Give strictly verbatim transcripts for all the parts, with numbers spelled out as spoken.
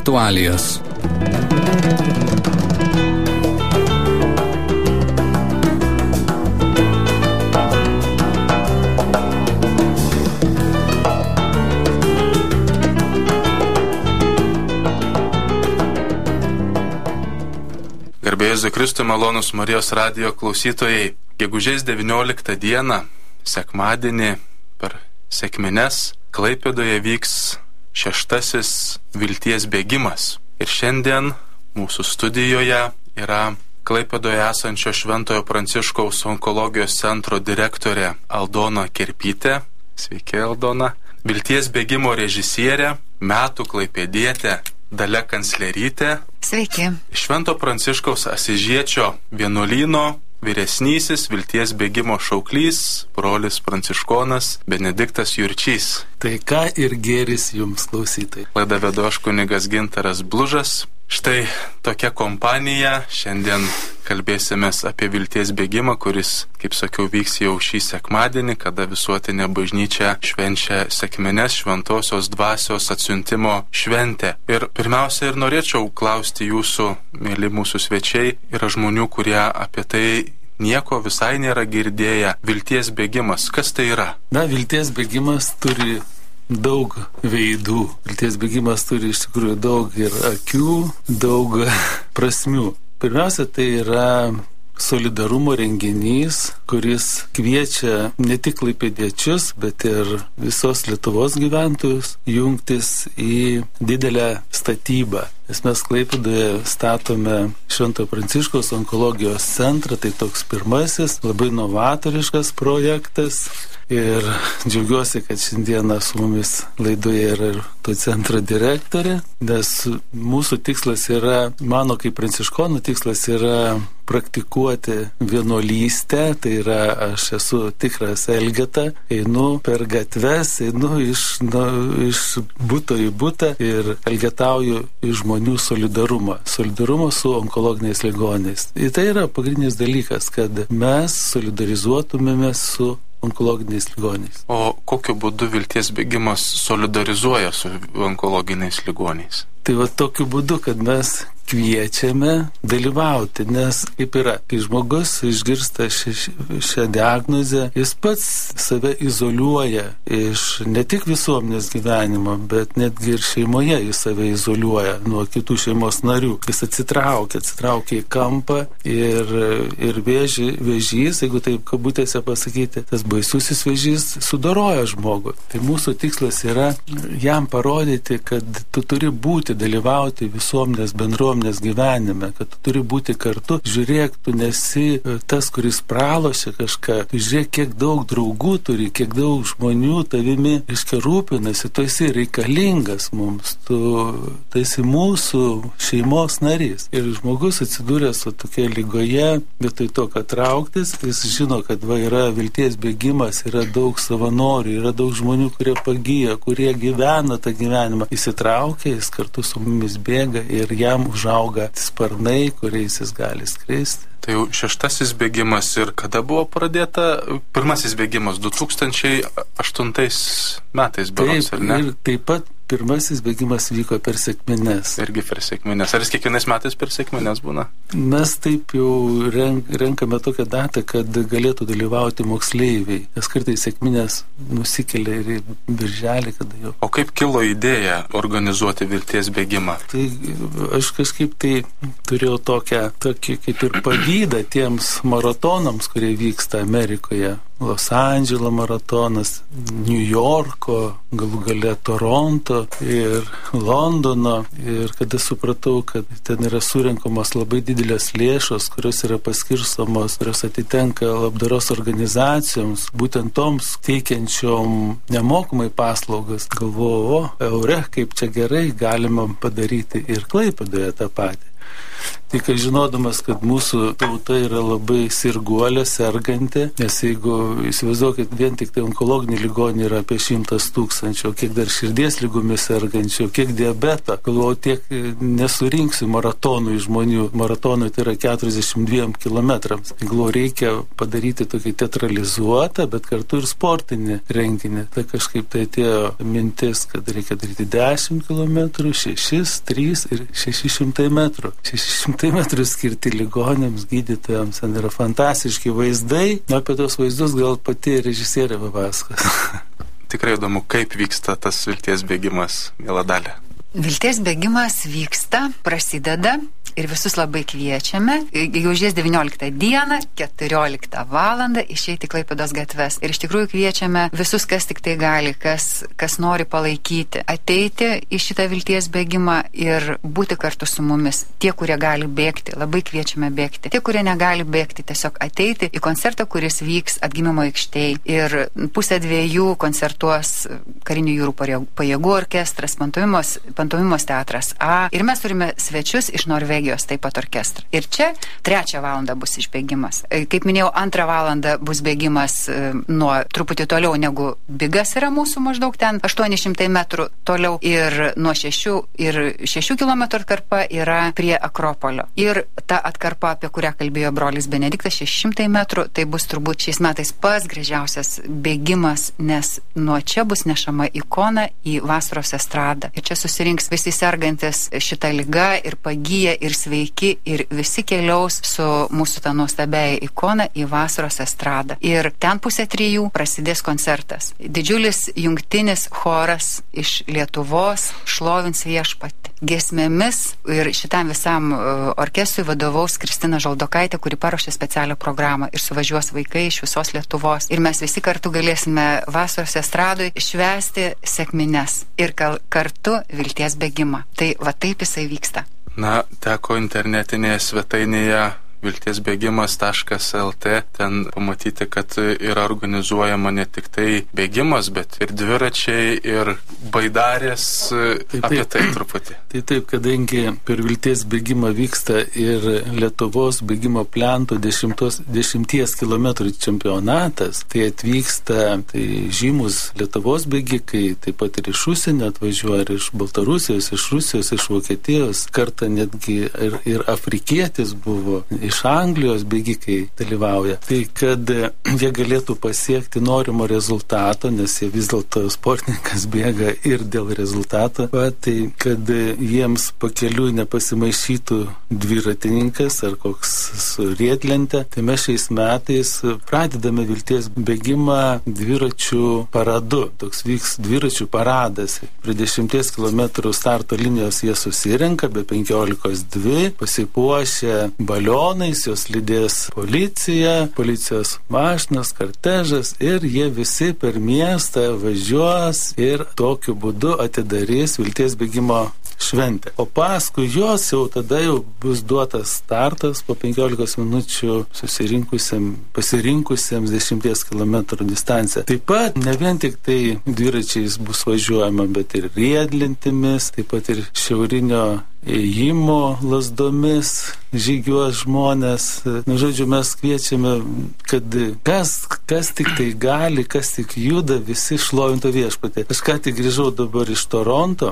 aktualijos. Garbėjai Kristui, malonūs Marijos radijo klausytojai, gegužės devynioliktą dieną, sekmadienį per sekmines, Klaipėdoje vyks šeštasis vilties bėgimas. Ir šiandien mūsų studijoje yra Klaipėdoje esančio Šventojo Pranciškaus onkologijos centro direktorė Aldona Kerpytė. Sveiki, Aldona. Vilties bėgimo režisierė, metų klaipėdietė Dalia Kanclerytė. Sveiki. Švento Pranciškaus Asyžiečio vienuolyno vyresnysis vilties bėgimo šauklys, brolis pranciškonas Benediktas Jurčys. Tai ką ir gėris jums, klausytojai. Laidą vedu aš kunigas Gintaras Blužas. Štai tokia kompanija. Šiandien kalbėsimės apie vilties bėgimą, kuris, kaip sakiau, vyks jau šį sekmadienį, kada visuotinė bažnyčia švenčia sekmines, šventosios dvasios atsiuntimo šventę. Ir pirmiausia ir norėčiau klausti jūsų, mėly mūsų svečiai, yra žmonių, kurie apie tai nieko visai nėra girdėję. Vilties bėgimas, kas tai yra? Na, vilties bėgimas turi daug veidų. Vilties bėgimas turi iš tikrųjų daug ir akių, daug prasmių. Pirmiausia, tai yra solidarumo renginys, kuris kviečia ne tik klaipėdiečius, bet ir visos Lietuvos gyventojus jungtis į didelę statybą. Nes mes Klaipėdoje statome Šventojo Pranciškaus onkologijos centrą, tai toks pirmasis, labai novatoriškas projektas. Ir džiaugiuosi, kad šiandieną su mumis laidoje yra ir to centro direktorė, nes mūsų tikslas yra, mano kaip pranciškonų tikslas yra praktikuoti vienuolystę, tai yra aš esu tikras elgeta, einu per gatves, einu iš, nu, iš buto į butą ir elgetauju iš žmonių solidarumą, solidarumą su onkologiniais ligoniais. Ir tai yra pagrindinis dalykas, kad mes solidarizuotumėmės su onkologiniais ligoniais. O kokiu būdu vilties bėgimas solidarizuoja su onkologiniais ligoniais? Tai va tokiu būdu, kad mes kviečiame dalyvauti, nes kaip yra, kai žmogus išgirsta šią diagnozę, jis pats save izoliuoja iš ne tik visuomenės gyvenimo, bet netgi ir šeimoje jis save izoliuoja nuo kitų šeimos narių. Jis atsitraukia, atsitraukia į kampą ir, ir vėži, vėžys, jeigu taip kabutėse pasakyti, tas baisusis vėžys sudoroja žmogų. Tai mūsų tikslas yra jam parodyti, kad tu turi būti, dalyvauti visuomenės bendruomenės gyvenime, kad tu turi būti kartu. Žiūrėk, tu nesi tas, kuris pralošia kažką. Tu žiūrėk, kiek daug draugų turi, kiek daug žmonių tavimi iškia rūpinasi. Tu esi reikalingas mums. Tu, tu esi mūsų šeimos narys. Ir žmogus atsidūręs su tokia lygoje, vietoj to, kad trauktis, jis žino, kad va, yra vilties bėgimas, yra daug savanorių, yra daug žmonių, kurie pagyja, kurie gyvena tą gyvenimą. Įsitraukia, jis kartu su mumis bėga ir jam užauga sparnai, kuriais jis gali skristi. Tai jau šeštasis bėgimas ir kada buvo pradėta pirmasis bėgimas? du tūkstančiai aštuntais metais berods, ar ne? Ir taip pat pirmasis bėgimas vyko per sekmines. Irgi per sekmines. Ar jis kiekvienais metais per sekmines būna? Mes taip jau renk, renkame tokią datą, kad galėtų dalyvauti moksleiviai. Nes kartais sekminės nusikelia ir į birželį, kada jau. O kaip kilo idėja organizuoti vilties bėgimą? Tai aš kažkaip tai turėjau tokią, tokį kaip ir pavydą tiems maratonams, kurie vyksta Amerikoje. Los Andželo maratonas, New Yorko, galų gale Toronto ir Londono. Ir kada supratau, kad ten yra surenkamos labai didelės lėšos, kurios yra paskirstomos, kurios atitenka labdaros organizacijoms, būtent toms teikiančiom nemokamai paslaugas, galvoju, o, eure, kaip čia gerai galima padaryti ir Klaipėdoje tą patį. Tik žinodamas, kad mūsų tauta yra labai sirguolė, serganti, nes jeigu įsivaizduokit, vien tik tai onkologiniai ligoniai yra apie šimtas tūkstančių, kiek dar širdies lygomis sergančių, kiek diabeto, galvoju, tiek nesurinksiu maratonų žmonių. Maratonui tai yra keturiasdešimt dviem kilometrams. Galvoju, reikia padaryti tokį teatralizuotą, bet kartu ir sportinį renginį. Tai kažkaip tai atėjo mintis, kad reikia daryti dešimt kilometrų, šešis, trys ir šeši šimtai metrų. šeši šimtai metrų skirti ligonėms, gydytojams, ten yra fantastiški vaizdai. Apie tos vaizdus gal pati režisierė papasakos. Tikrai įdomu, kaip vyksta tas vilties bėgimas, miela Dalia. Vilties bėgimas vyksta, prasideda ir visus labai kviečiame. Gegužės devynioliktą dieną, keturioliktą valandą išeiti į Klaipėdos gatves. Ir iš tikrųjų kviečiame visus, kas tik tai gali, kas, kas nori palaikyti, ateiti į šitą vilties bėgimą ir būti kartu su mumis. Tie, kurie gali bėgti, labai kviečiame bėgti. Tie, kurie negali bėgti, tiesiog ateiti į koncertą, kuris vyks Atgimimo aikštėj. Ir pusę dviejų koncertuos Karinių jūrų pajėgų orkestras, pantomimos, pantomimos teatras A. Ir mes turime svečius iš Norvegijos. Taip pat orkestrą. Ir čia trečią valandą bus išbėgimas. Kaip minėjau, antrą valandą bus bėgimas nuo truputį toliau negu Bigas yra mūsų, maždaug ten aštuoni šimtai metrų toliau, ir nuo šešių ir šešių kilometrų atkarpa yra prie Akropolio. Ir ta atkarpa, apie kurią kalbėjo brolis Benediktas, šeši šimtai metrų, tai bus turbūt šiais metais pats gražiausias bėgimas, nes nuo čia bus nešama ikona į vasaros estradą. Ir čia susirinks visi sergantis šitą ligą ir pagyja ir sveiki, ir visi keliaus su mūsų tą nuostabiai ikoną į vasaros estradą. Ir ten pusę trijų prasidės koncertas. Didžiulis jungtinis choras iš Lietuvos šlovins viešpatį giesmėmis, ir šitam visam orkestrui vadovaus Kristina Žaldokaitė, kuri paruošė specialią programą, ir suvažiuos vaikai iš visos Lietuvos. Ir mes visi kartu galėsime vasaros estradui švęsti sekmines ir kartu vilties bėgimą. Tai va taip jisai vyksta. Na, teko internetinėje svetainėje vilties bėgimas taškas el tė ten pamatyti, kad yra organizuojama ne tik tai bėgimas, bet ir dviračiai, ir baidarės. Taip, apie tai truputį. Tai taip, kadangi per vilties bėgimą vyksta ir Lietuvos bėgimo plentų dešimtos, dešimties kilometrų čempionatas, tai atvyksta tai žymus Lietuvos bėgikai, taip pat ir iš užsienio atvažiuoja, ir iš Baltarusijos, iš Rusijos, iš Vokietijos, kartą netgi ir, ir afrikietis buvo, iš Anglijos bėgikai dalyvauja. Tai kad jie galėtų pasiekti norimo rezultato, nes jie vis dėlto sportininkas bėga ir dėl rezultato, va, tai kad jiems pakeliui nepasimaišytų dviratininkas ar koks su riedlente, tai mes šiais metais pradedame vilties bėgimą dviračių paradu. Toks vyks dviračių paradas. Prie dešimties kilometrų starto linijos jie susirenka, be penkiolikos dvi, pasipuošę balionais, jos lydės policija, policijos mašinos, kortežas, ir jie visi per miestą važiuos ir tokiu būdu atidarys vilties bėgimo šventę. O paskui jos jau tada jau bus duotas startas po penkiolikos minučių susirinkusiems, pasirinkusiems dešimties kilometrų distanciją. Taip pat ne vien tik tai dviračiais bus važiuojama, bet ir riedlentimis, taip pat ir šiaurinio ėjimo lazdomis žygiuos žmonės. Nu, žodžiu, mes kviečiame, kad kas, kas tik tai gali, kas tik juda, visi šlovintų viešpatį. Aš ką tik grįžau dabar iš Toronto,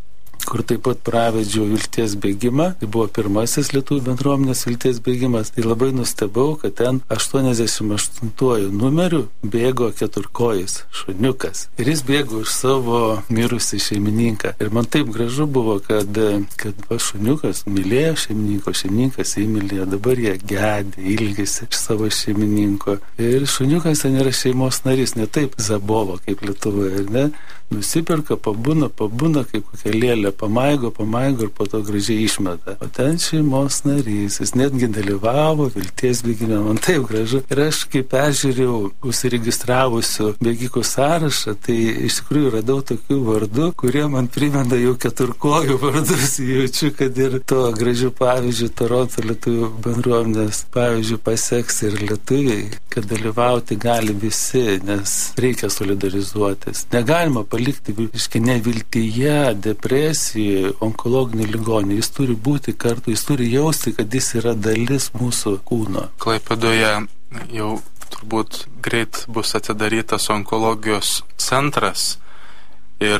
kur taip pat pravedžiau vilties bėgimą. Tai buvo pirmasis lietuvių bendruomenės vilties bėgimas. Tai labai nustebau, kad ten aštuoniasdešimt aštuntuoju numeriu bėgo keturkojis šuniukas. Ir jis bėgo už savo mirusį šeimininką. Ir man taip gražu buvo, kad, kad va, šuniukas mylėjo šeimininko, šeimininkas įmylėjo, dabar jie gedė, ilgisi iš savo šeimininko. Ir šuniukas ten yra šeimos narys, ne taip Zabovo kaip Lietuvoje, ne? Nusiperka, pabūna, pabūna, kaip kokia lėlė, pamaigo, pamaigo ir po to gražiai išmeta. O ten šeimos narys, jis netgi dalyvavo vilties bėgime, man taip gražu. Ir aš, kai peržiūrėjau užsiregistravusių bėgikų sąrašą, tai iš tikrųjų radau tokių vardų, kurie man primena jau keturkojų vardus. Jaučiu, kad ir to gražių pavyzdžių Toronto lietuvių bendruomenės pavyzdžių paseks ir lietuviai, kad dalyvauti gali visi, nes reikia solidarizuotis. Negalima palikti nepalikti, reiškia, neviltyje, depresijoje, onkologinė ligonė. Jis turi būti kartu, jis turi jausti, kad jis yra dalis mūsų kūno. Klaipėdoje jau turbūt greit bus atidarytas onkologijos centras ir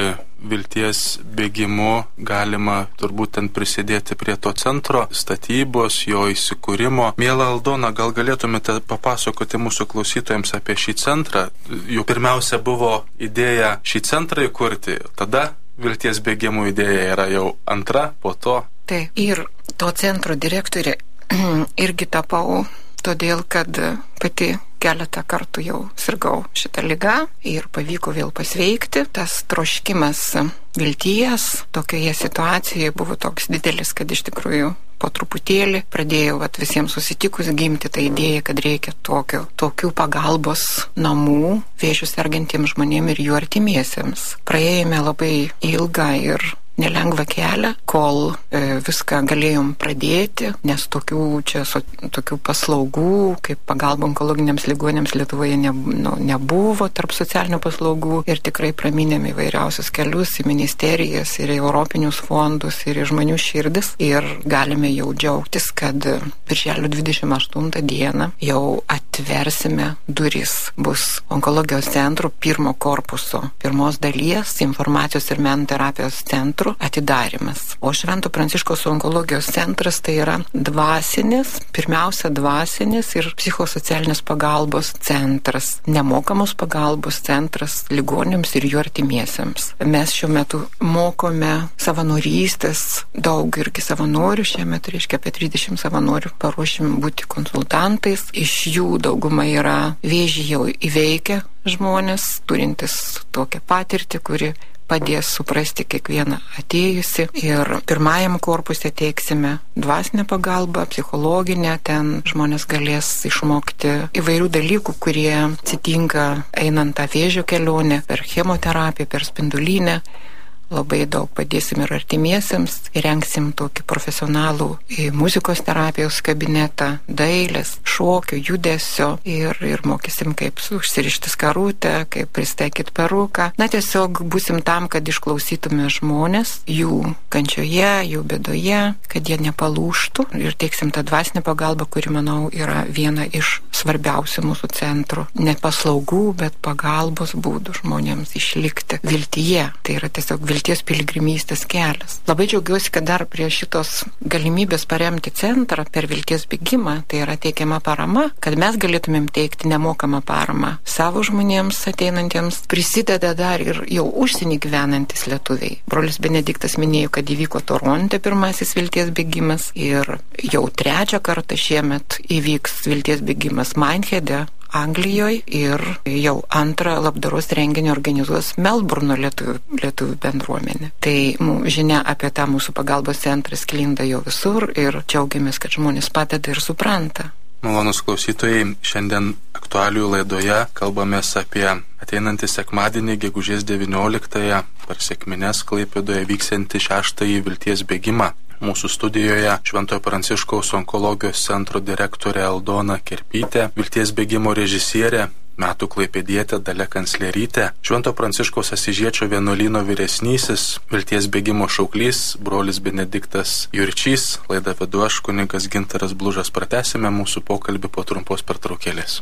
vilties bėgimu galima turbūt ten prisidėti prie to centro statybos, jo įsikūrimo. Miela Aldona, gal galėtumėte papasakoti mūsų klausytojams apie šį centrą? Jau pirmiausia buvo idėja šį centrą įkurti, tada vilties bėgimų idėja yra jau antra, po to. Taip, ir to centro direktorė irgi tapau, todėl kad pati keletą kartų jau sirgau šitą ligą ir pavyko vėl pasveikti. Tas troškimas vilties tokioje situacijoje buvo toks didelis, kad iš tikrųjų po truputėlį pradėjau vat, visiems susitikus gimti tą idėją, kad reikia tokio, tokių pagalbos namų vėžiu sergantiems žmonėms ir jų artimiesiems. Praėjome labai ilgą ir nelengvą kelią, kol e, viską galėjom pradėti, nes tokių čia so, tokių paslaugų, kaip pagalba onkologiniams ligonėms Lietuvoje ne, nu, nebuvo tarp socialinių paslaugų ir tikrai praminėm įvairiausius kelius į ministerijas ir į europinius fondus ir į žmonių širdis ir galime jau džiaugtis, kad birželio dvidešimt aštuntą dieną jau atversime duris. Bus onkologijos centro pirmo korpuso, pirmos dalies, informacijos ir menų terapijos centro atidarimas. O Švento Pranciškaus onkologijos centras tai yra dvasinis, pirmiausia dvasinis ir psichosocialinės pagalbos centras, nemokamos pagalbos centras ligoniams ir jų artimiesiems. Mes šiuo metu mokome savanorystės, daug irgi savanorių, šiemet reiškia apie trisdešimt savanorių paruošim būti konsultantais. Iš jų dauguma yra vėžį jau įveikę žmonės, turintis tokią patirtį, kuri padės suprasti kiekvieną atėjusi. Ir pirmajam korpuse teiksime dvasinę pagalbą, psichologinę, ten žmonės galės išmokti įvairių dalykų, kurie atsitinka einant tą vėžio kelionę, per chemoterapiją, per spindulinę. Labai daug padėsim ir artimiesiems, įrengsim tokį profesionalų muzikos terapijos kabinetą, dailės, šokio, judesio ir, ir mokysim, kaip užsirišti skarutę, kaip pristaikyti peruką. Na, tiesiog būsim tam, kad išklausytume žmonės jų kančioje, jų bėdoje, kad jie nepalūštų ir teiksim tą dvasinę pagalbą, kuri, manau, yra viena iš svarbiausių mūsų centrų. Ne paslaugų, bet pagalbos būdų žmonėms išlikti viltyje. Tai yra tiesiog vilties vilties piligrimystės kelias. Labai džiaugiuosi, kad dar prie šitos galimybės paremti centrą per vilties bėgimą, tai yra teikiama parama, kad mes galėtumėm teikti nemokamą paramą savo žmonėms ateinantiems, prisideda dar ir jau užsienį gyvenantis lietuviai. Brolis Benediktas minėjo, kad įvyko Toronte pirmasis vilties bėgimas ir jau trečią kartą šiemet įvyks vilties bėgimas Mineheade, Anglijoje ir jau antrą labdaros renginį organizuos Melburno lietuvių, lietuvių bendruomenė. Tai mūsų žinia apie tą mūsų pagalbos centrą sklinda jau visur ir džiaugiamės, kad žmonės padeda ir supranta. Malonus klausytojai, šiandien aktualijų laidoje kalbamės apie ateinantį sekmadienį, gegužės devynioliktąją, per sekmines Klaipėdoje vyksiantį šeštąjį vilties bėgimą. Mūsų studijoje Šventojo Pranciškaus onkologijos centro direktorė Aldona Kerpytė, vilties bėgimo režisierė, metų klaipėdietė Dalia Kanclerytė, Švento Pranciškaus Asyžiečio vienuolyno vyresnysis, vilties bėgimo šauklys, brolis Benediktas Jurčys, laidą vedu aš, kunigas Gintaras Blužas. Pratęsime mūsų pokalbį po trumpos pertraukėlės.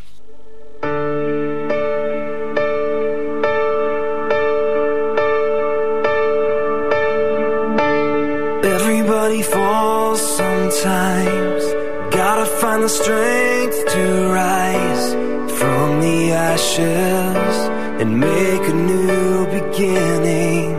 Everybody falls sometimes. Gotta find the strength to rise from the ashes and make a new beginning.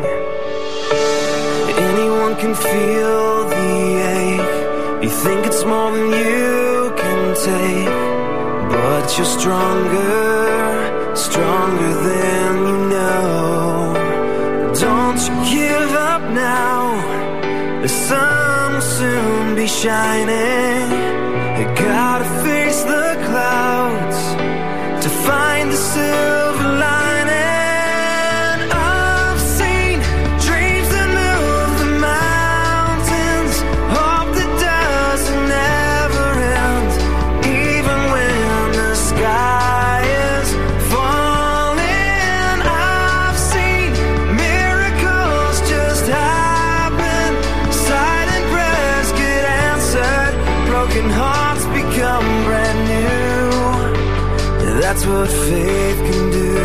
Anyone can feel the ache. You think it's more than you can take, but you're stronger, stronger than you know. Don't you give up now. The sun will soon be shining. You gotta face the clouds to find the silver lining. I've seen dreams that move the mountains, hope that doesn't ever end, even when the sky is falling. I've seen That's what faith can do.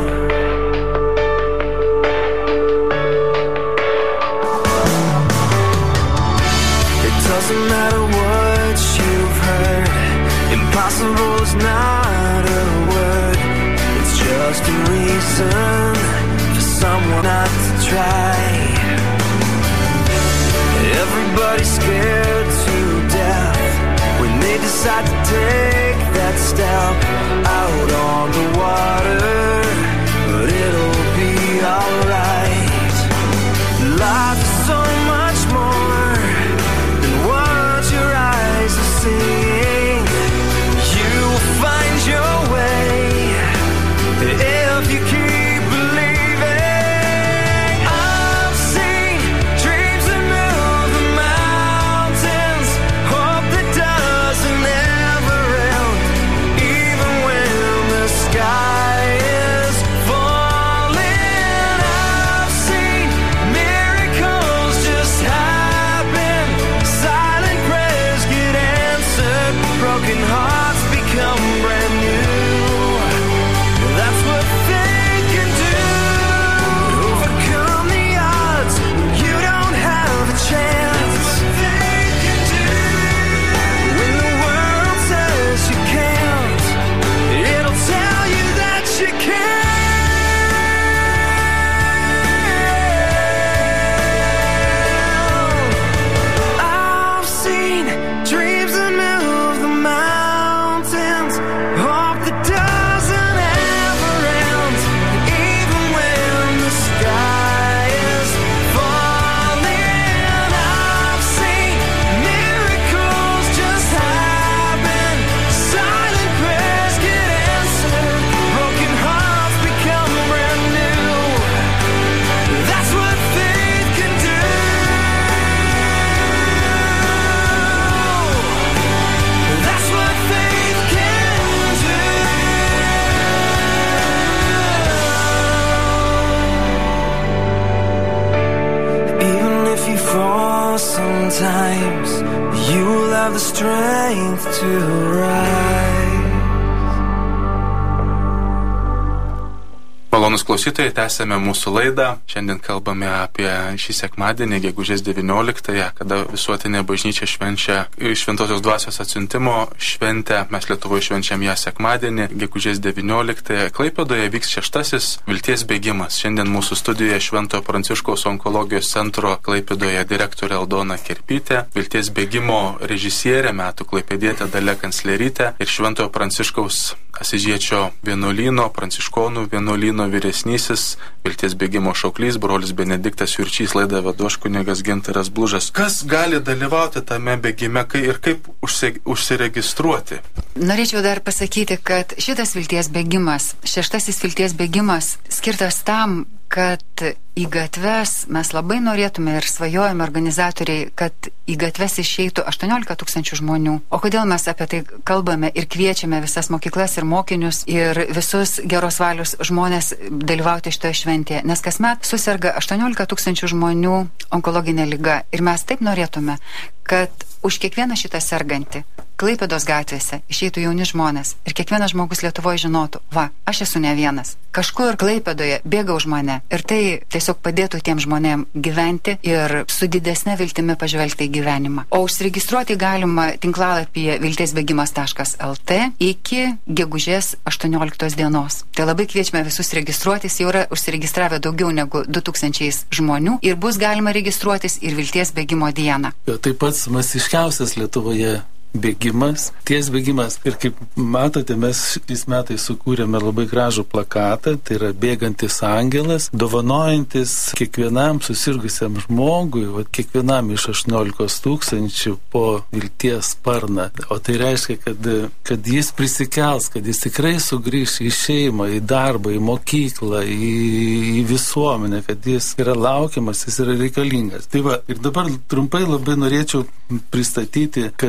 It doesn't matter what you've heard. Impossible is not a word. It's just a reason for someone not to try. Everybody's scared to death when they decide to take that step out on the water, but it'll be alright. Life is so much more than what your eyes are seeing. You'll find your way if you keep believing. I've seen dreams that move the mountains, hope that doesn't ever end, even when the sky is falling. I've seen miracles just happen, silent prayers get answered, broken hearts become brand new. That's what faith can do. Overcome the odds when you don't have a chance. Faith can do. When the world says you can't, it'll tell you that you can. I've seen dreams that move the mountains, hope that doesn't ever end, even when the sky is falling. I've seen miracles just happen, silent prayers get answered, broken hearts become brand new. That's what faith can do. That's what faith can do. Even if you fall sometimes, you will have the strength to rise. Malonus klausytojai, tęsėme mūsų laidą. Šiandien kalbame apie šį sekmadienį, gegužės devynioliktąją, kada visuotinė bažnyčia švenčia Šventosios dvasios atsiuntimo šventę. Mes Lietuvoje švenčiam ją sekmadienį, gegužės devynioliktąją. Klaipėdoje vyks šeštasis vilties bėgimas. Šiandien mūsų studijoje Šventojo Pranciškaus onkologijos centro Klaipėdoje direktorė Aldona Kerpytė, vilties bėgimo režisierė, metų klaipėdietė Dalia Kanclerytė ir Šventojo Pranciškaus Asyžiečio vienuolyno, pranciškonų vienuolyno vyresnysis vilties bėgimo šauklys, brolis Benediktas Jurčys. Laidą vedu aš kunigas Gintaras Blužas. Kas gali dalyvauti tame bėgime kai ir kaip užsi, užsiregistruoti? Norėčiau dar pasakyti, kad šitas vilties bėgimas, šeštasis vilties bėgimas skirtas tam, kad į gatves mes labai norėtume ir svajojame organizatoriai, kad į gatves išeitų aštuoniolika tūkstančių žmonių. O kodėl mes apie tai kalbame ir kviečiame visas mokyklas ir mokinius ir visus geros valios žmonės dalyvauti šitoje šventėje? Nes kasmet susirga aštuoniolika tūkstančių žmonių onkologinė liga ir mes taip norėtume, kad už kiekvieną šitą sergantį Klaipėdos gatvėse išeitų jauni žmonės ir kiekvienas žmogus Lietuvoje žinotų, va, aš esu ne vienas. Kažkur Klaipėdoje bėga už mane ir tai tiesiog padėtų tiem žmonėm gyventi ir su didesne viltimi pažvelgti į gyvenimą. O užsiregistruoti galima tinklalapyje viltiesbėgimas taškas lt iki gegužės aštuonioliktos dienos. Tai labai kviečiame visus registruotis, jau yra užsiregistravę daugiau negu du tūkstančiai žmonių ir bus galima registruotis ir vilties bėgimo dieną. Jo, tai pats masiškiausias Lietuvoje bėgimas, ties bėgimas. Ir kaip matote, mes šiais metais sukūrėme labai gražų plakatą, tai yra bėgantis angelas, dovanojantis kiekvienam susirgusiam žmogui, va, kiekvienam iš aštuoniolikos tūkstančių po vilties sparną. O tai reiškia, kad, kad jis prisikels, kad jis tikrai sugrįš į šeimą, į darbą, į mokyklą, į, į visuomenę, kad jis yra laukiamas, jis yra reikalingas. Tai va, ir dabar trumpai labai norėčiau pristatyti, kad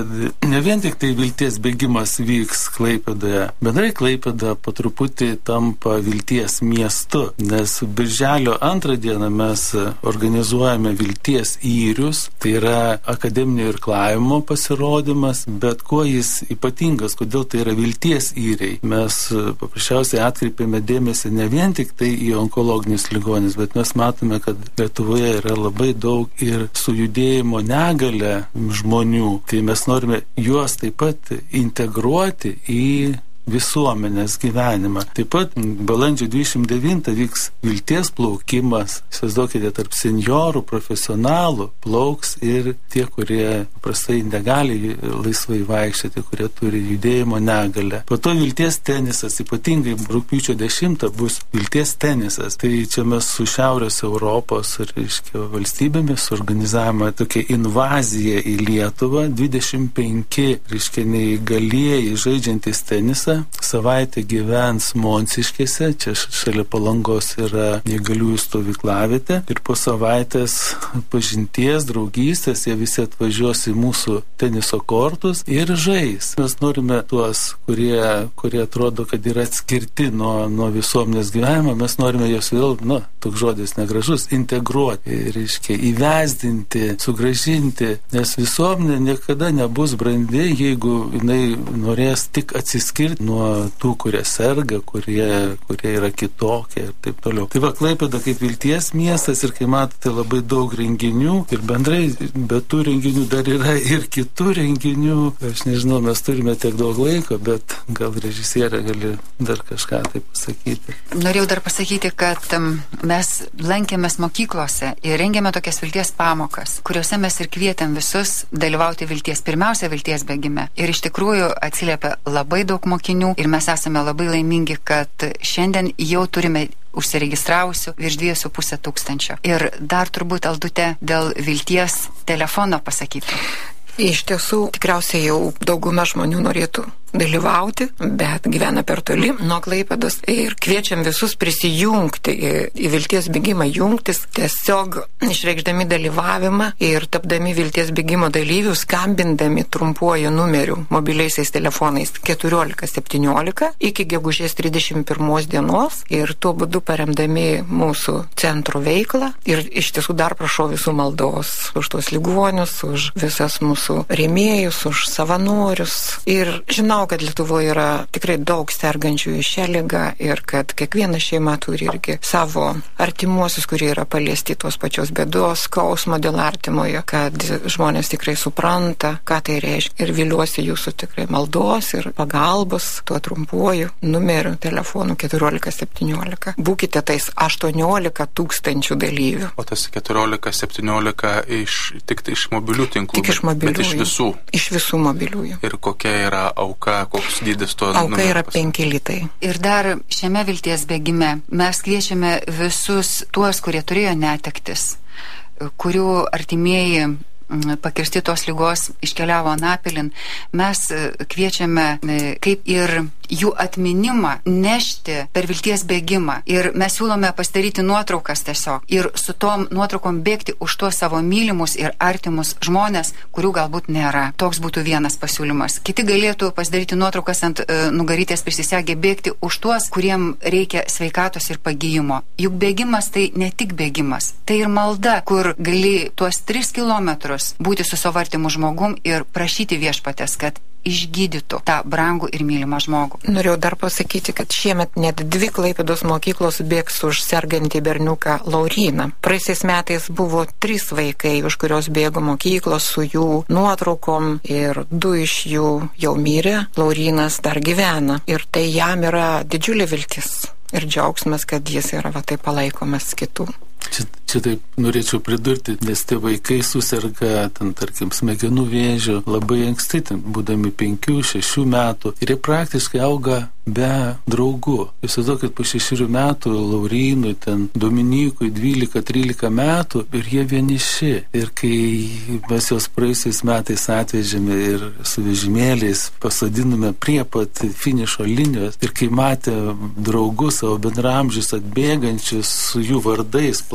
ne vien tik tai vilties bėgimas vyks Klaipėdoje. Bendrai Klaipėda po truputį tampa vilties miestu, nes birželio antrą dieną mes organizuojame vilties įrius, tai yra akademinio irklavimo pasirodymas, bet kuo jis ypatingas, kodėl tai yra vilties įriai. Mes paprasčiausiai atkreipėme dėmesį ne vien tik tai į onkologinius ligonis, bet mes matome, kad Lietuvoje yra labai daug ir su judėjimo negale žmonių. Tai mes norime juos taip pat integruoti į visuomenės gyvenimą. Taip pat balandžio dvidešimt devintą vyks vilties plaukimas. Įsivaizduokite, tarp senjorų, profesionalų plauks ir tie, kurie prastai negali laisvai vaikščioti, kurie turi judėjimo negalę. Po to vilties tenisas, ypatingai rugpjūčio dešimtą bus vilties tenisas. Tai čia mes su Šiaurės Europos ir reiškia valstybėmis organizavome tokią invaziją į Lietuvą. dvidešimt penki reiškia neįgalieji žaidžiantys tenisą. Savaitę gyvens Monciškėse, čia šalia Palangos yra neįgaliųjų stovyklavietė, ir po savaitės pažinties, draugystės jie visi atvažiuos į mūsų teniso kortus ir žais. Mes norime tuos, kurie, kurie atrodo, kad yra atskirti nuo, nuo visuomenės gyvenimo, mes norime juos vėl, na, toks žodis negražus, integruoti, reiškia įvesdinti, sugrąžinti, nes visuomenė niekada nebus brandi, jeigu jinai norės tik atsiskirti nuo tų, kurie serga, kurie, kurie yra kitokie ir taip toliau. Tai va, Klaipėda kaip vilties miestas ir kai matote labai daug renginių ir bendrai be tų renginių dar yra ir kitų renginių. Aš nežinau, mes turime tiek daug laiko, bet gal režisierė gali dar kažką tai pasakyti. Norėjau dar pasakyti, kad um, mes lankėmės mokyklose ir rengėme tokias vilties pamokas, kuriuose mes ir kvietėm visus dalyvauti vilties, pirmiausia vilties bėgime. Ir iš tikrųjų atsiliepia labai daug mokinių. Ir mes esame labai laimingi, kad šiandien jau turime užsiregistravusių virš dviejų su pusė tūkstančio. Ir dar turbūt Aldutė dėl vilties telefono pasakyti. Iš tiesų, tikriausiai jau dauguma žmonių norėtų dalyvauti, bet gyvena per toli nuo Klaipėdos ir kviečiam visus prisijungti į, į vilties bėgimą, jungtis, tiesiog išreikšdami dalyvavimą ir tapdami vilties bėgimo dalyvių, skambindami trumpuoju numeriu mobiliaisiais telefonais keturiolika septyniolika iki gegužės trisdešimt pirmos dienos ir tuo būdu paremdami mūsų centro veiklą. Ir iš tiesų dar prašau visų maldos už tos ligonius, už visas mūsų rėmėjus, už savanorius. Ir žinau, kad Lietuvoje yra tikrai daug sergančių į šią ligą ir kad kiekviena šeima turi irgi savo artimuosius, kurie yra paliesti tos pačios bėdos, skausmo dėl artimojo, kad žmonės tikrai supranta, ką tai reiškia. Ir viliuosi jūsų tikrai maldos ir pagalbos tuo trumpuoju numeriu telefonu keturiolika septyniolika. Būkite tais aštuoniolika tūkstančių dalyvių. O tas keturiolika septyniolika iš, tik tai iš mobilių tinklų, tik iš mobiliųjų, bet iš visų. Iš visų mobiliųjų. Ir kokia yra auka? Koks dydis to? Auka yra penki litai. Ir dar šiame vilties bėgime mes kviečiame visus tuos, kurie turėjo netektis, kurių artimieji pakirsti tos ligos iškeliavo anapilin. Mes kviečiame kaip ir jų atminimą nešti per vilties bėgimą. Ir mes siūlome pasidaryti nuotraukas tiesiog. Ir su tom nuotraukom bėgti už tuos savo mylimus ir artimus žmonės, kurių galbūt nėra. Toks būtų vienas pasiūlymas. Kiti galėtų pasidaryti nuotraukas ant e, nugarytės prisisegę bėgti už tuos, kuriem reikia sveikatos ir pagyjimo. Juk bėgimas tai ne tik bėgimas. Tai ir malda, kur gali tuos tris kilometrus būti su savo artimu žmogum ir prašyti viešpatės, kad išgydytų tą brangų ir mylimą žmogų. Norėjau dar pasakyti, kad šiemet net dvi Klaipėdos mokyklos bėgs už sergantį berniuką Lauryną. Praeisiais metais buvo trys vaikai, už kurios bėgo mokyklos su jų nuotraukom ir du iš jų jau mirė, Laurynas dar gyvena. Ir tai jam yra didžiulė viltis ir džiaugsmas, kad jis yra va taip palaikomas kitų. Čia, čia taip norėčiau pridurti, nes tie vaikai suserga, ten, tarkim, smegenų vėžių labai anksti, ten, būdami penkių, šešių metų ir jie praktiškai auga be draugų. Jūs įsivaizduokit, po šešių metų Laurynui, ten Dominykui dvylika trylika metų ir jie vieniši. Ir kai mes juos praėjusiais metais atvežėme ir su vežimėliais pasadinome prie pat finišo linijos ir kai matė draugus savo bendramžius atbėgančius su jų vardais, plakatais,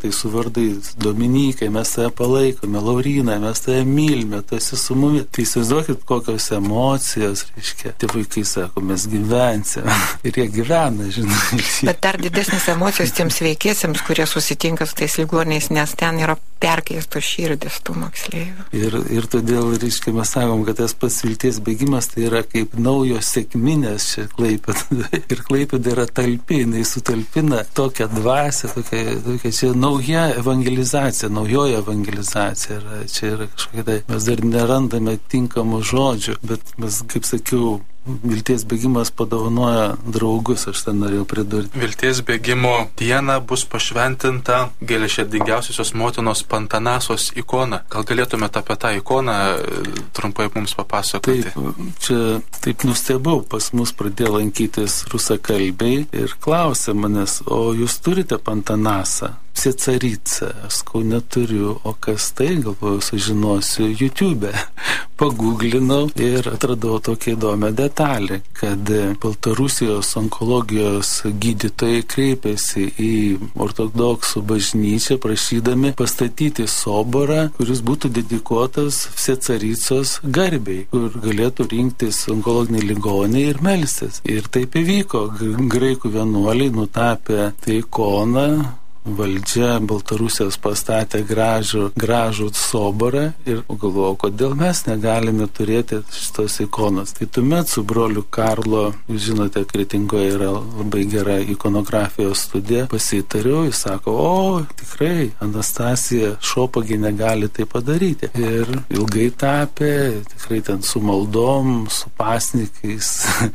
tai su vardais. Dominikai, mes tave palaikome, Laurina, mes tave mylime, tu esi su mumis. Tai įsivaizduokit, kokios emocijos, reiškia. Tie vaikai sako, mes gyvensime. Ir jie gyvena, žinai. Bet dar didesnis emocijos tiems veikiesiems, kurie susitinka su tais ligoniais, nes ten yra perkeistos širdis tų moksleivių. Ir, ir todėl, reiškia, mes sakom, kad tas pats vilties bėgimas tai yra kaip naujos sėkminės čia Klaipėda. Ir Klaipėda yra talpi, jinai sutalpina tokią dvasę, tokia, tokia čia nauja evangelizacija, naujoji evangelizacija. Yra, čia yra kažkokia tai, mes dar nerandame tinkamų žodžių, bet mes, kaip sakiau, vilties bėgimas padovanoja draugus, aš ten norėjau pridurti. Vilties bėgimo diena bus pašventinta geleširdingiausiosios motinos Pantanasos ikona. Gal galėtumėte apie tą ikoną trumpai mums papasakoti? Taip, čia taip nustebau, pas mus pradėjo lankytis rusakalbiai ir klausė manęs, o jūs turite Pantanasą? Psecarica, aš skau neturiu, o kas tai, galvoju, sužinosiu YouTube. Paguglinau ir atradau tokią įdomią detalę, kad Baltarusijos onkologijos gydytojai kreipėsi į ortodoksų bažnyčią, prašydami pastatyti soborą, kuris būtų dedikuotas Psecaricos garbei, kur galėtų rinktis onkologiniai ligoniai ir melstis. Ir taip įvyko. Graikų vienuoliai nutapė tai ikoną, valdžia Baltarusijos pastatė gražų, gražų soborą ir galvojau, kodėl mes negalime turėti šitos ikonos. Tai tuomet su broliu Karlo, jūs žinote, Kretingoje yra labai gera ikonografijos studija, pasitariau, jis sako, o, tikrai, Anastasija Šopagė negali tai padaryti. Ir ilgai tapė, tikrai ten su maldom, su pasnikais.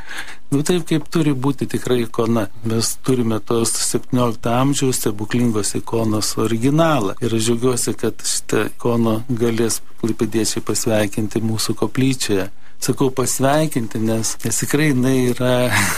Nu taip, kaip turi būti tikrai ikona. Mes turime tos septyniolikto amžiaus stebuklingos ikonos originalą. Ir aš džiaugiuosi, kad šitą ikoną galės klaipėdiečiai pasveikinti mūsų koplyčioje. Sakau pasveikinti, nes, nes tikrai jinai yra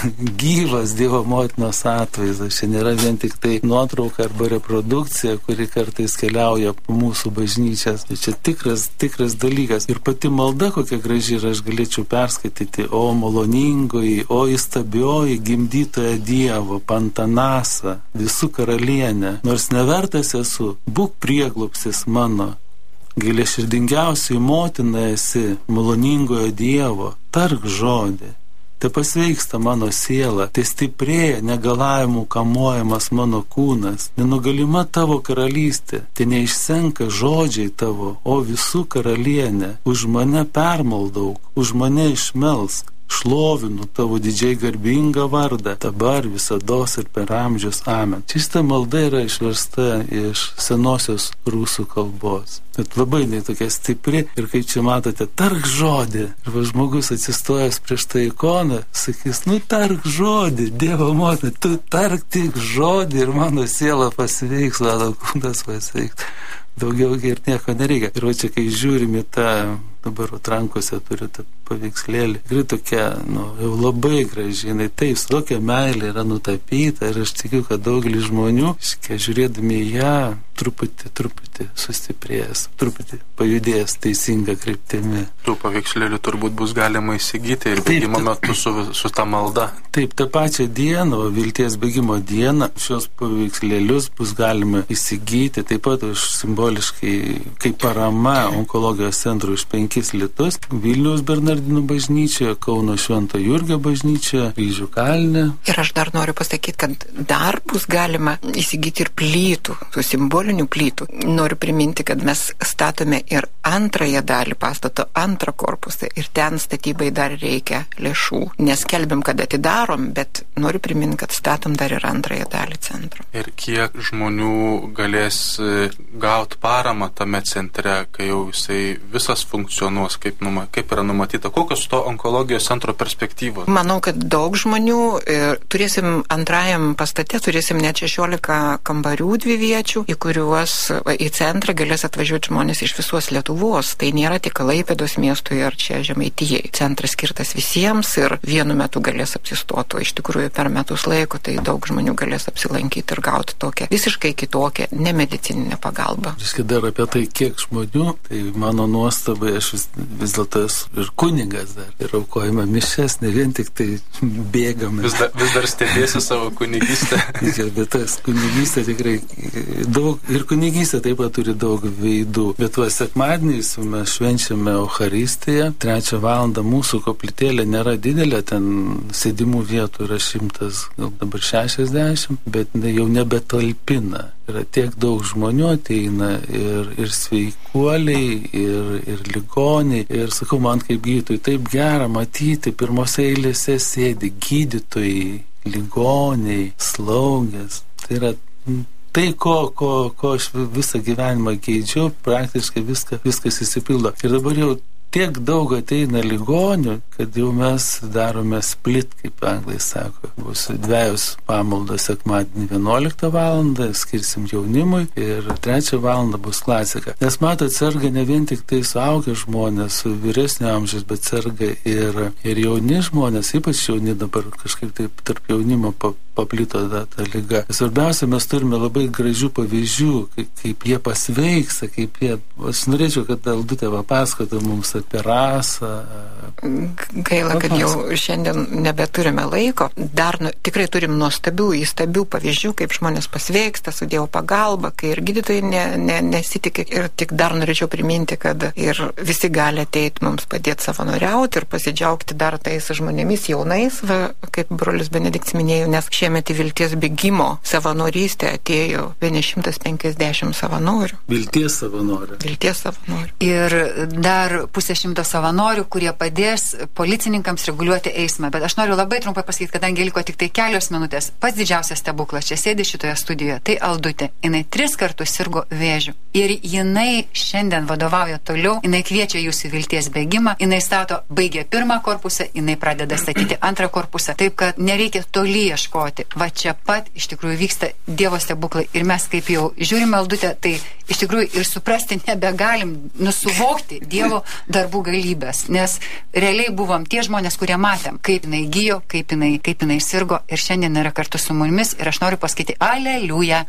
gyvas Dievo motinos atvaizdas. Čia nėra vien tik tai nuotrauka arba reprodukcija, kuri kartais keliauja po mūsų bažnyčias. Čia tikras, tikras dalykas. Ir pati malda, kokia graži, ir aš galėčiau perskaityti, o maloningoji, o įstabioji gimdytoja Dievo, Pantanasa, visų karalienė. Nors nevertas esu, būk prieglobstis mano. Gailesčirdingiausioji motina esi, maloningojo Dievo, tark žodį. Te pasveiksta mano siela, te stiprėja negalavimų kamuojamas mano kūnas, nenugalima tavo karalystė, te neišsenka žodžiai tavo, o visų karalienė, už mane permaldauk, už mane išmelsk. Šlovinu tavo didžiai garbingą vardą, dabar, visados ir per amžius. Amen. Šita malda yra išversta iš senosios rusų kalbos. Bet labai jinai tokia stipri ir kaip čia matote, tark žodį. Ir va žmogus atsistojęs prieš tą ikoną, sakys, nu tark žodį, Dievo motina, tu tark tik žodį ir mano siela pasveiks, mano kūnas pasveiks. Daugiau ir nieko nereikia. Ir va čia, kai žiūrim į tą, dabar atrankose turiu tą paveikslėlį, tikrai tokia, nu, jau labai graži, jinai taip, tokia meilė yra nutapyta ir aš tikiu, kad daugelis žmonių, iškia, žiūrėdami į ją, truputį, truputį sustiprės, truputį pajudės teisinga kryptimi. Tų paveikslėlių turbūt bus galima įsigyti ir bėgimo metu su, su ta malda. Taip, tą pačią dieną, vilties bėgimo dieną, šios paveikslėlius bus galima įsigyti, taip pat už simboliškai, kaip parama onkologijos centrui už penkis litus, Vilniaus Bernardinų bažnyčioje, Kauno Švento Jurgio bažnyčioje, Kryžių kalne. Ir aš dar noriu pasakyti, kad dar bus galima įsigyti ir plytų, tų simbolinių plytų. Noriu priminti, kad mes statome ir antrąją dalį pastato, antrą korpusą ir ten statybai dar reikia lėšų. Neskelbėm, kad atidarom, bet noriu priminti, kad statom dar ir antrąją dalį centro. Ir kiek žmonių galės gauti paramą tame centre, kai jau jisai visas funkcionuos, kaip, numa, kaip yra numatyta, kokios to onkologijos centro perspektyvos? Manau, kad daug žmonių, turėsim antrajam pastate, turėsim net šešiolika kambarių dviviečių, į kuriuos į centrą galės atvažiuoti žmonės iš visos Lietuvos. Tai nėra tik Klaipėdos miestui ar čia Žemaitijai. Centras skirtas visiems ir vienu metu galės apsistoti, o iš tikrųjų per metus laiko tai daug žmonių galės apsilankyti ir gauti tokią visiškai kitokią nemedicininę pagalbą. Viskai dar apie tai, kiek žmonių, tai mano nuostabai, aš vis, vis dėlto esu ir kunigas dar. Ir aukojama mišes, ne vien tik tai bėgame. Vis dar, vis dar stebėsi savo kunigystę. Ja, bet tas kunigystė tikrai daug, ir kunigystė taip pat turi daug veidų. Bet tuo sekmadieniais mes švenčiame Eucharistiją. Trečią valandą mūsų koplytėlė nėra didelė, ten sėdimų vietų yra šimtas, gal dabar šešiasdešimt, bet jau nebetalpina. Yra tiek daug žmonių ateina ir, ir sveikuoliai, ir, ir ligoniai. Ir sakau, man kaip gydytojai taip gera matyti, pirmose eilėse sėdi gydytojai, ligoniai, slaugės. Tai yra tai, ko, ko, ko aš visą gyvenimą geidžiu, praktiškai viską, viskas įsipildo. Ir dabar jau tiek daug ateina ligonių, kad jau mes darome split, kaip anglai sako. Bus dviejos pamaldos sekmadienį vienuoliktą valandą, skirsim jaunimui, ir trečią valandą bus klasika. Nes matot, serga ne vien tik tai suaugę žmonės, vyresnio amžiaus, bet serga ir, ir jauni žmonės, ypač jauni dabar kažkaip taip tarp jaunimo paplito ta, ta lyga. Svarbiausia, mes turime labai gražių pavyzdžių, kaip, kaip jie pasveiksta, kaip jie... Aš norėčiau, kad Aldutė papasakotų mums apie rasą. Gaila, kad jau šiandien nebeturime laiko. Dar nu, tikrai turim nuostabių, įstabių pavyzdžių, kaip žmonės pasveiksta su Dievo pagalba, kai ir gydytojai ne, ne, nesitikė. Ir tik dar norėčiau priminti, kad ir visi gali ateiti mums padėti savanoriauti ir pasidžiaugti dar tais žmonėmis jaunais, va, kaip brolis Benediktas minėjo, nes šiemet į Vilties bėgimo savanorystę atėjo vieni šimtas penkiasdešimt savanorių. Vilties savanorių. Vilties savanorių. Ir dar pusė šimto savanorių, kurie padės policininkams reguliuoti eismą. Bet aš noriu labai trumpai pasakyti, kadangi liko tik tai kelios minutės. Pats didžiausias stebuklas čia sėdi šitoje studijoje. Tai Aldutė. Jinai tris kartus sirgo vėžiu. Ir jinai šiandien vadovauja toliau. Jinai kviečia jūsų Vilties bėgimą. Jinai stato, baigia pirmą korpusą, jinai pradeda statyti antrą korpusą. Taip, kad nereikia toli ieškoti. Va čia pat iš tikrųjų vyksta Dievo stebuklai. Ir mes kaip jau žiūrime Aldutę, tai iš tikrųjų ir suprasti nebegalim, nusuvokti Dievo darbų galybės. Nes realiai buvom tie žmonės, kurie matėm, kaip jinai gyjo, kaip jinai, kaip jinai sirgo, ir šiandien yra kartu su mumis, ir aš noriu pasakyti aleliuja.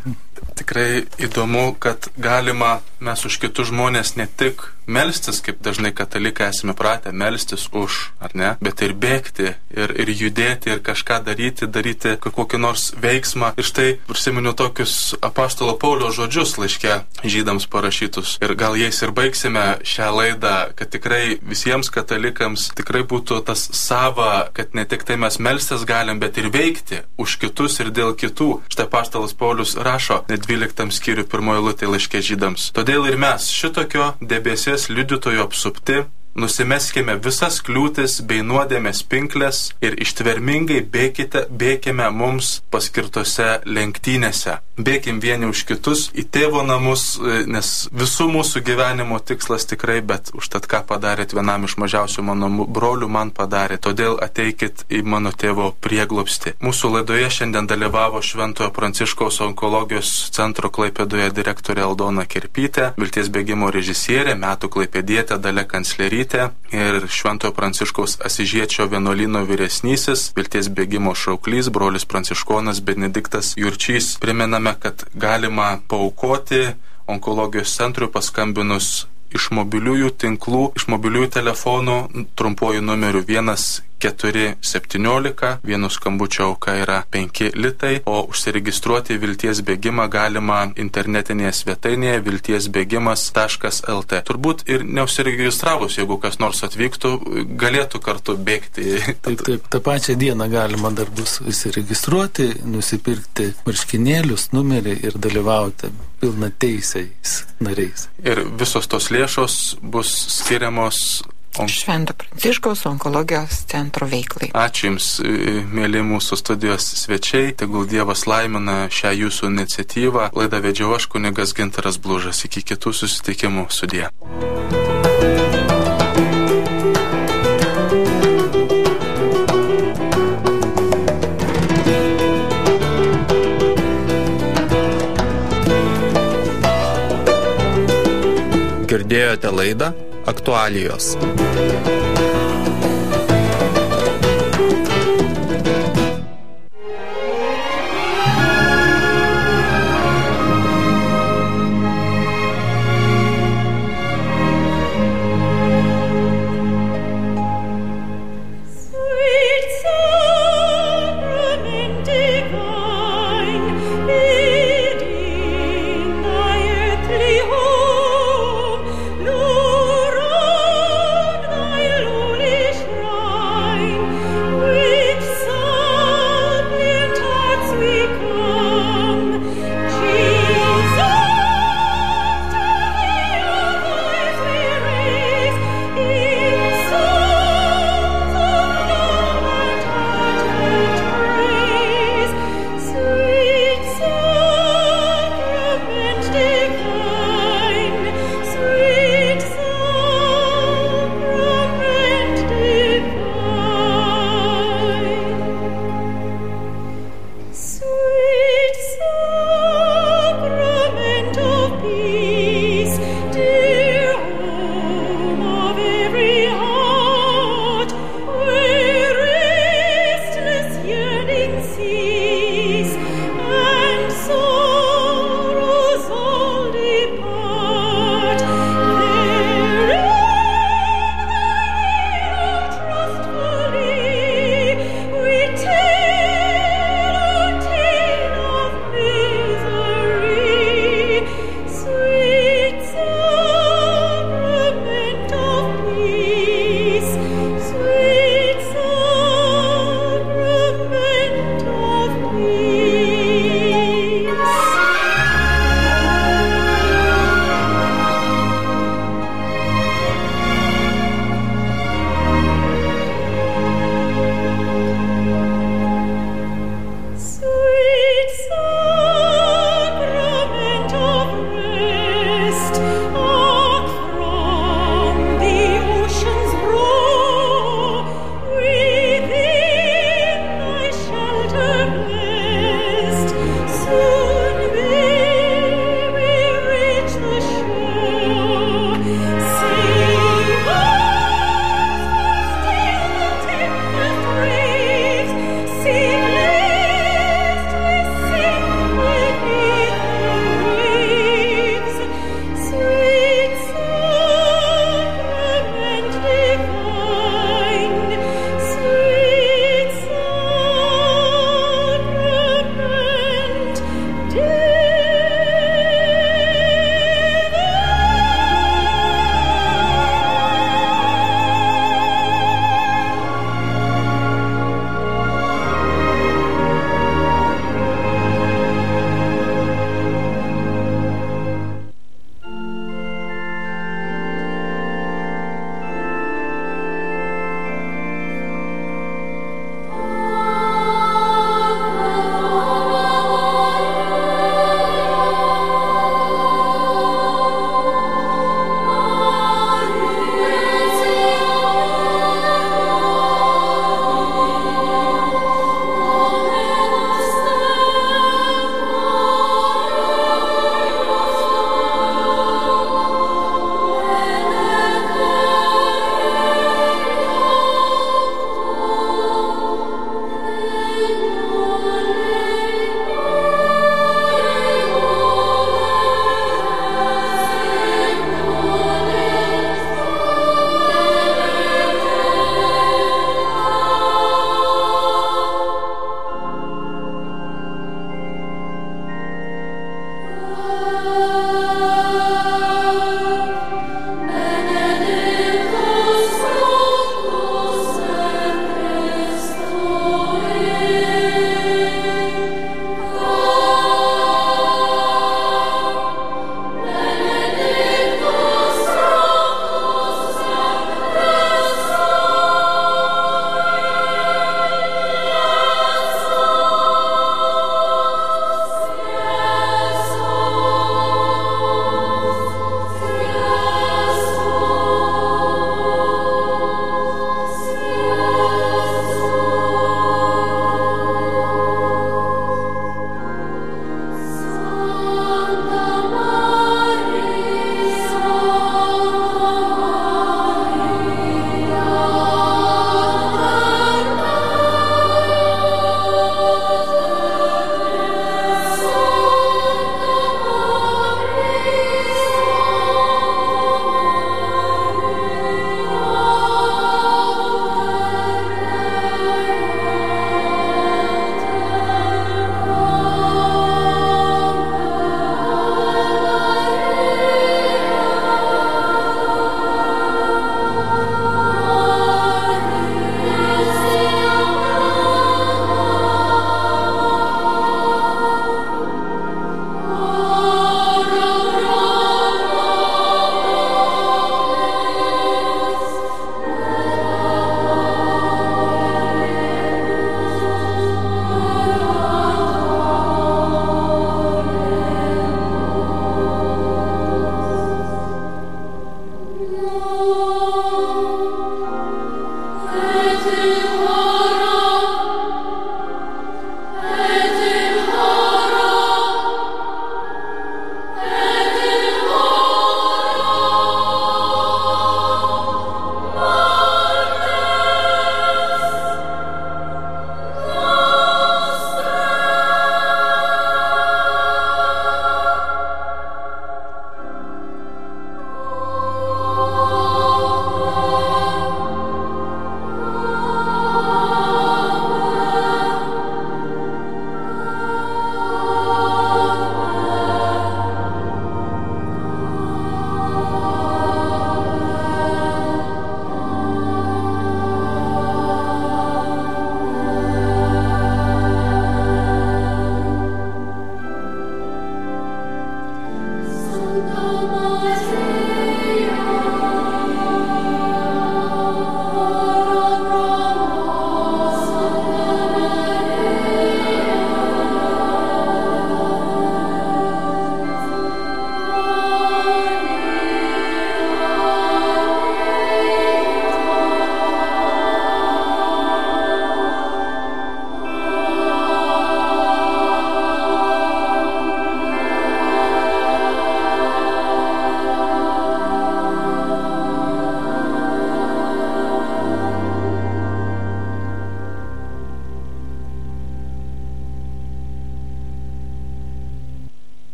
Tikrai įdomu, kad galima mes už kitus žmonės ne tik melstis, kaip dažnai katalikai esame pratę melstis už, ar ne, bet ir bėgti, ir, ir judėti, ir kažką daryti, daryti kokį nors veiksmą. Ir štai prisimenu tokius apaštalo Pauliaus žodžius laiške žydams parašytus. Ir gal jais ir baigsime šią laidą, kad tikrai visiems katalikams tikrai būtų tas sava, kad ne tik tai mes melstis galim, bet ir veikti už kitus ir dėl kitų. Štai apaštalas Paulius rašo net dvyliktam skyriui pirmoje eilutėje laiške žydams. Todėl ir mes šitokio debesies liudytojų apsupti, nusimeskime visas kliūtis bei nuodėmės pinklės ir ištvermingai bėkite, bėkime mums paskirtose lenktynėse. Bėkim vieni už kitus į tėvo namus, nes visų mūsų gyvenimo tikslas tikrai, bet užtat ką padarėt vienam iš mažiausių mano brolių, man padarė. Todėl ateikit į mano tėvo prieglobstį. Mūsų laidoje šiandien dalyvavo Šventojo Pranciškaus onkologijos centro Klaipėdoje direktorė Aldona Kerpytė, Vilties bėgimo režisierė, metų klaipėdietė Dalia Kanclerytė ir Šventojo Pranciškaus Asižiečio vienuolyno vyresnysis, Vilties bėgimo šauklys, brolis pranciškonas Benediktas Jurčys. Primename, kad galima paaukoti onkologijos centrui paskambinus iš mobiliųjų tinklų, iš mobiliųjų telefonų trumpuoju numeriu vienas keturi septyniolika, vieno skambučio auka yra penki litai, o užsiregistruoti Vilties bėgimą galima internetinėje svetainėje vilties bėgimas taškas el tė. Turbūt ir neužsiregistravus, jeigu kas nors atvyktų, galėtų kartu bėgti. Taip, taip, tą pačią dieną galima dar bus įsiregistruoti, nusipirkti marškinėlius, numerį ir dalyvauti pilna teisėjais nariais. Ir visos tos lėšos bus skiriamos On... Švento Pranciškaus onkologijos centro veiklai. Ačiū Jums, mėly mūsų studijos svečiai. Tegul Dievas laimina šią jūsų iniciatyvą. Laidą vedžiau aš, kunigas Gintaras Blužas. Iki kitų susitikimų. Sudie. Girdėjote laidą Aktualijos.